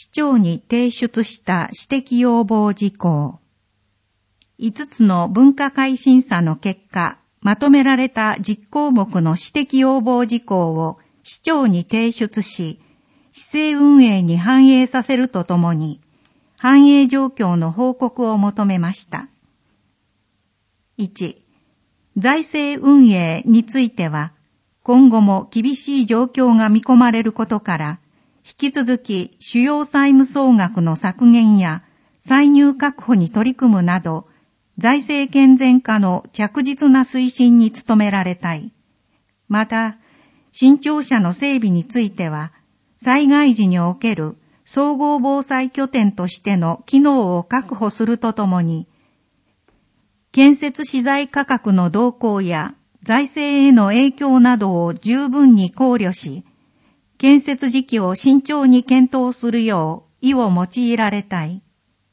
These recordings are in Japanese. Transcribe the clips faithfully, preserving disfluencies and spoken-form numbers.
市長に提出した指摘要望事項。いつつの分科会審査の結果、まとめられたじゅっ項目の指摘要望事項を市長に提出し、市政運営に反映させるとともに、反映状況の報告を求めました。いち、財政運営については、今後も厳しい状況が見込まれることから、引き続き主要債務総額の削減や歳入確保に取り組むなど、財政健全化の着実な推進に努められたい。また、新庁舎の整備については、災害時における総合防災拠点としての機能を確保するとともに、建設資材価格の動向や財政への影響などを十分に考慮し、建設時期を慎重に検討するよう意を用いられたい。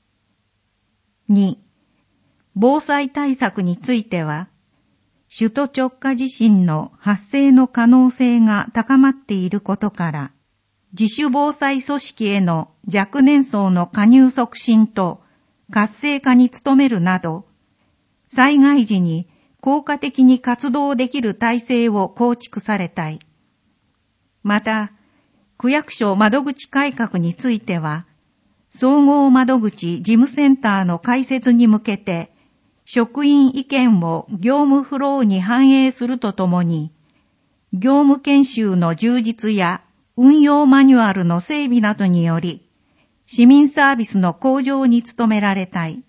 に、防災対策については、首都直下地震の発生の可能性が高まっていることから、自主防災組織への若年層の加入促進と活性化に努めるなど、災害時に効果的に活動できる体制を構築されたい。また、区役所窓口改革については、総合窓口事務センターの開設に向けて、職員意見を業務フローに反映するとともに、業務研修の充実や運用マニュアルの整備などにより、市民サービスの向上に努められたい。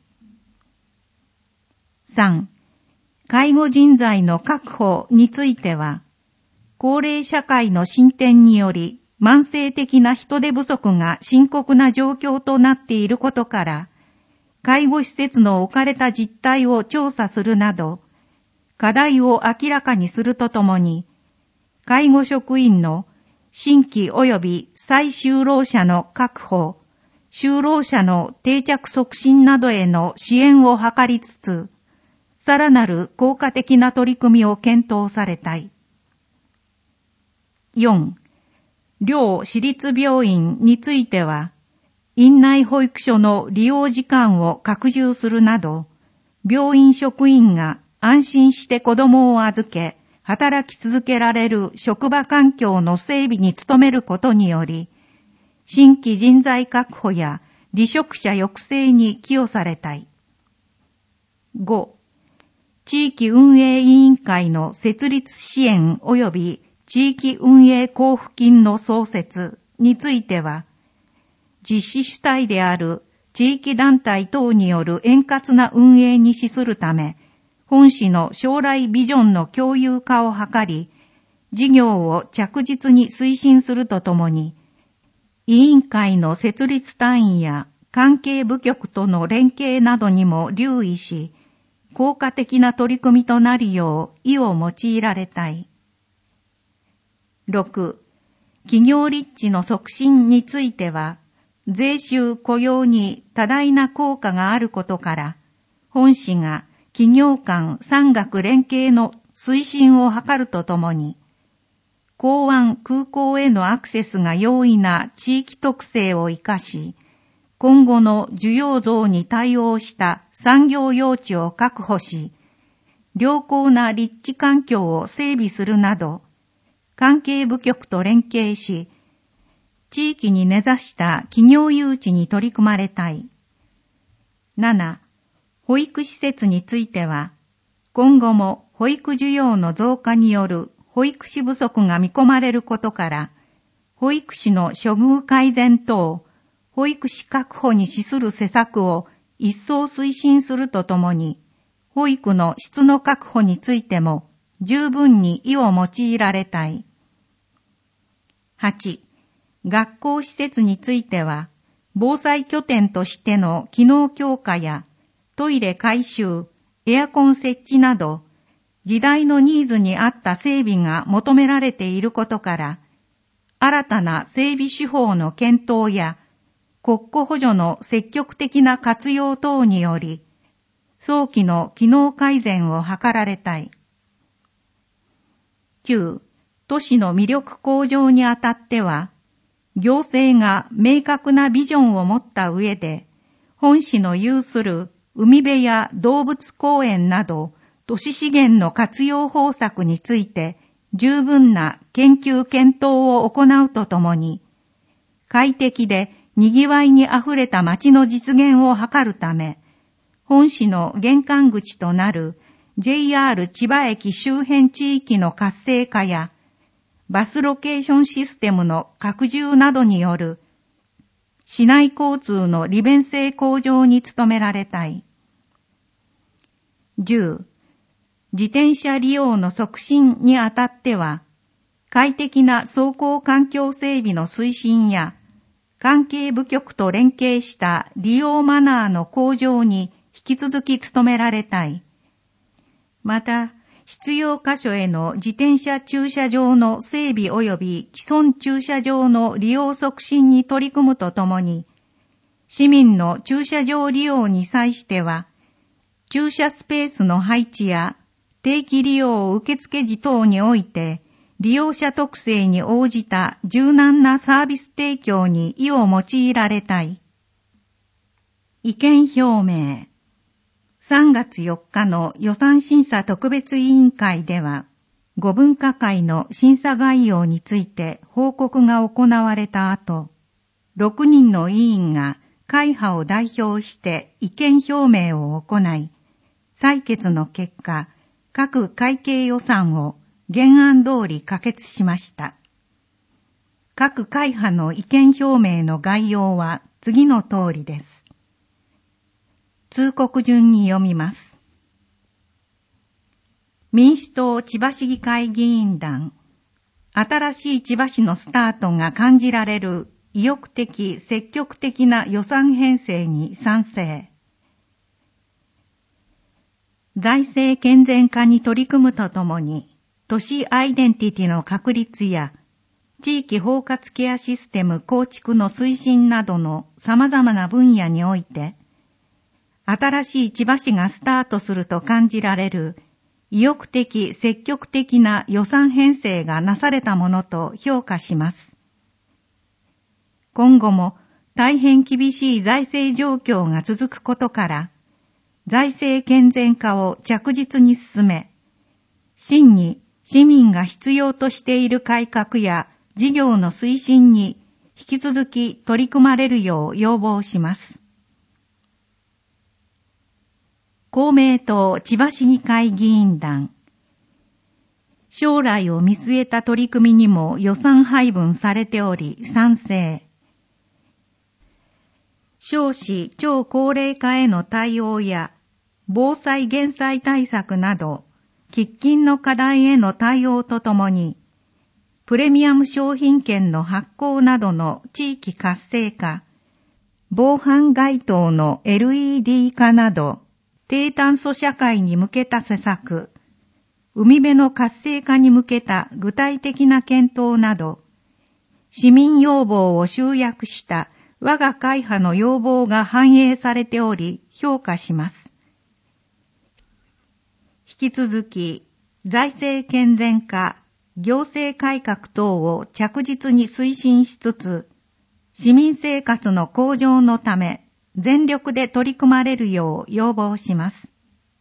さん、介護人材の確保については、高齢社会の進展により、慢性的な人手不足が深刻な状況となっていることから、介護施設の置かれた実態を調査するなど、課題を明らかにするとともに、介護職員の新規及び再就労者の確保、就労者の定着促進などへの支援を図りつつ、さらなる効果的な取り組みを検討されたい。よん、両私立病院については、院内保育所の利用時間を拡充するなど、病院職員が安心して子供を預け、働き続けられる職場環境の整備に努めることにより、新規人材確保や離職者抑制に寄与されたい。ご、地域運営委員会の設立支援及び地域運営交付金の創設については、実施主体である地域団体等による円滑な運営に資するため、本市の将来ビジョンの共有化を図り、事業を着実に推進するとともに、委員会の設立単位や関係部局との連携などにも留意し、効果的な取り組みとなるよう意を用いられたい。ろく、企業立地の促進については、税収雇用に多大な効果があることから、本市が企業間産学連携の推進を図るとともに、港湾空港へのアクセスが容易な地域特性を生かし、今後の需要増に対応した産業用地を確保し、良好な立地環境を整備するなど、関係部局と連携し、地域に根ざした企業誘致に取り組まれたい。なな、保育施設については、今後も保育需要の増加による保育士不足が見込まれることから、保育士の処遇改善等、保育士確保に資する施策を一層推進するとともに、保育の質の確保についても十分に意を用いられたい。はち、学校施設については、防災拠点としての機能強化やトイレ改修、エアコン設置など、時代のニーズに合った整備が求められていることから、新たな整備手法の検討や、国庫補助の積極的な活用等により、早期の機能改善を図られたい。きゅう、都市の魅力向上にあたっては、 行政が明確なビジョンを持った上で、本市の有する海辺や動物公園など都市資源の活用方策について十分な研究検討を行うとともに、快適で賑わいにあふれた街の実現を図るため、本市の玄関口となる ジェイアール 千葉駅周辺地域の活性化や、バスロケーションシステムの拡充などによる市内交通の利便性向上に努められたい。じゅう. 自転車利用の促進にあたっては、快適な走行環境整備の推進や、関係部局と連携した利用マナーの向上に引き続き努められたい。また、必要箇所への自転車駐車場の整備及び既存駐車場の利用促進に取り組むとともに、市民の駐車場利用に際しては、駐車スペースの配置や定期利用受付時等において、利用者特性に応じた柔軟なサービス提供に意を用いられたい。意見表明。さんがつよっかの予算審査特別委員会では、ご分科会の審査概要について報告が行われた後、ろくにんの委員が会派を代表して意見表明を行い、採決の結果、各会計予算を原案通り可決しました。各会派の意見表明の概要は次の通りです。通告順に読みます。民主党千葉市議会議員団、新しい千葉市のスタートが感じられる意欲的積極的な予算編成に賛成。財政健全化に取り組むとともに、都市アイデンティティの確立や地域包括ケアシステム構築の推進などの様々な分野において、新しい千葉市がスタートすると感じられる意欲的積極的な予算編成がなされたものと評価します。今後も大変厳しい財政状況が続くことから、財政健全化を着実に進め、真に市民が必要としている改革や事業の推進に引き続き取り組まれるよう要望します。公明党千葉市議会議員団、将来を見据えた取り組みにも予算配分されており賛成。少子超高齢化への対応や防災減災対策など喫緊の課題への対応とともに、プレミアム商品券の発行などの地域活性化、防犯街灯の エルイーディー 化など、低炭素社会に向けた施策、海辺の活性化に向けた具体的な検討など、市民要望を集約した我が会派の要望が反映されており評価します。引き続き、財政健全化、行政改革等を着実に推進しつつ、市民生活の向上のため、全力で取り組まれるよう要望します。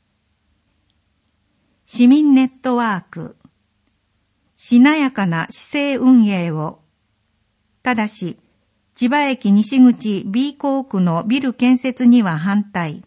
市民ネットワーク、しなやかな市政運営を、ただし、千葉駅西口 B 校区のビル建設には反対。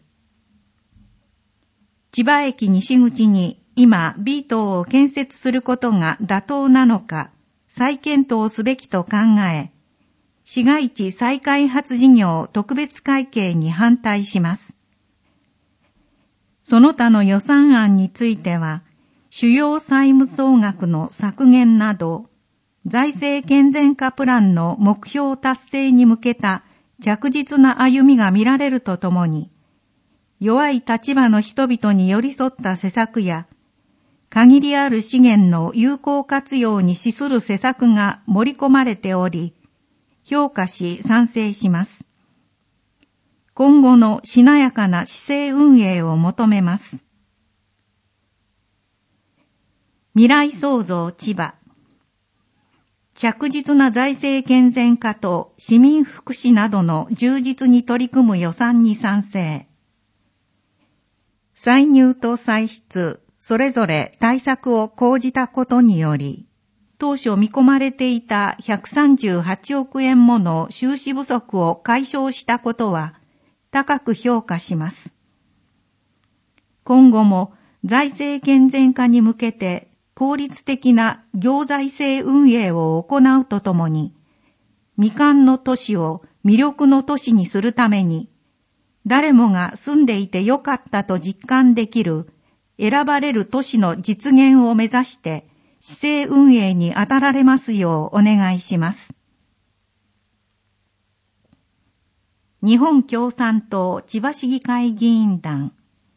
千葉駅西口に今 B 棟を建設することが妥当なのか再検討すべきと考え、市街地再開発事業特別会計に反対します。その他の予算案については、主要債務総額の削減など、財政健全化プランの目標達成に向けた着実な歩みが見られるとともに、弱い立場の人々に寄り添った施策や、限りある資源の有効活用に資する施策が盛り込まれており、評価し賛成します。今後のしなやかな市政運営を求めます。未来創造千葉。 着実な財政健全化と市民福祉などの充実に取り組む予算に賛成。歳入と歳出、それぞれ対策を講じたことにより、当初見込まれていたひゃくさんじゅうはちおくえんもの収支不足を解消したことは高く評価します。今後も財政健全化に向けて効率的な行財政運営を行うとともに、未完の都市を魅力の都市にするために、誰もが住んでいてよかったと実感できる選ばれる都市の実現を目指して市政運営に当たられますようお願いします。日本共産党千葉市議会議員団。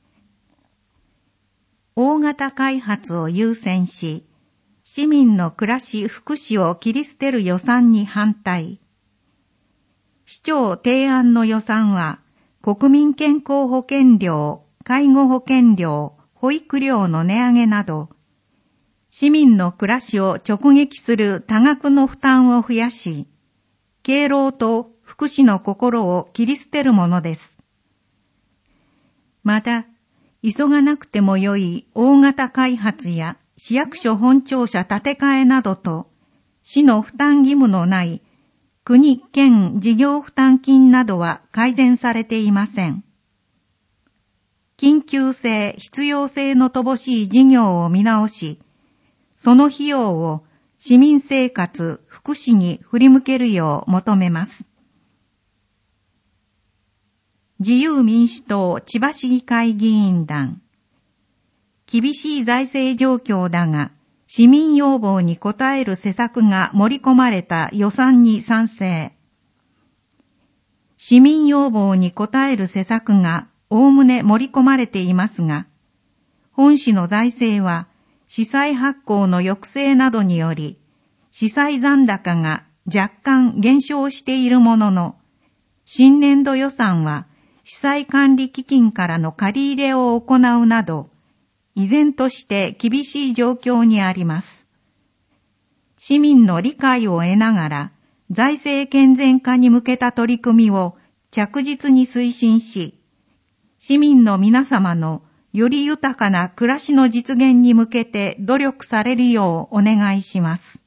大型開発を優先し、市民の暮らし福祉を切り捨てる予算に反対。市長提案の予算は、国民健康保険料、介護保険料、保育料の値上げなど、市民の暮らしを直撃する多額の負担を増やし、敬老と福祉の心を切り捨てるものです。また、急がなくてもよい大型開発や市役所本庁舎建て替えなどと、市の負担義務のない国・県事業負担金などは改善されていません。緊急性、必要性の乏しい事業を見直し、その費用を市民生活、福祉に振り向けるよう求めます。自由民主党千葉市議会議員団。厳しい財政状況だが、市民要望に応える施策が盛り込まれた予算に賛成。市民要望に応える施策がおおむね盛り込まれていますが、本市の財政は市債発行の抑制などにより、市債残高が若干減少しているものの、新年度予算は市債管理基金からの借り入れを行うなど、依然として厳しい状況にあります。市民の理解を得ながら、財政健全化に向けた取り組みを着実に推進し、市民の皆様のより豊かな暮らしの実現に向けて努力されるようお願いします。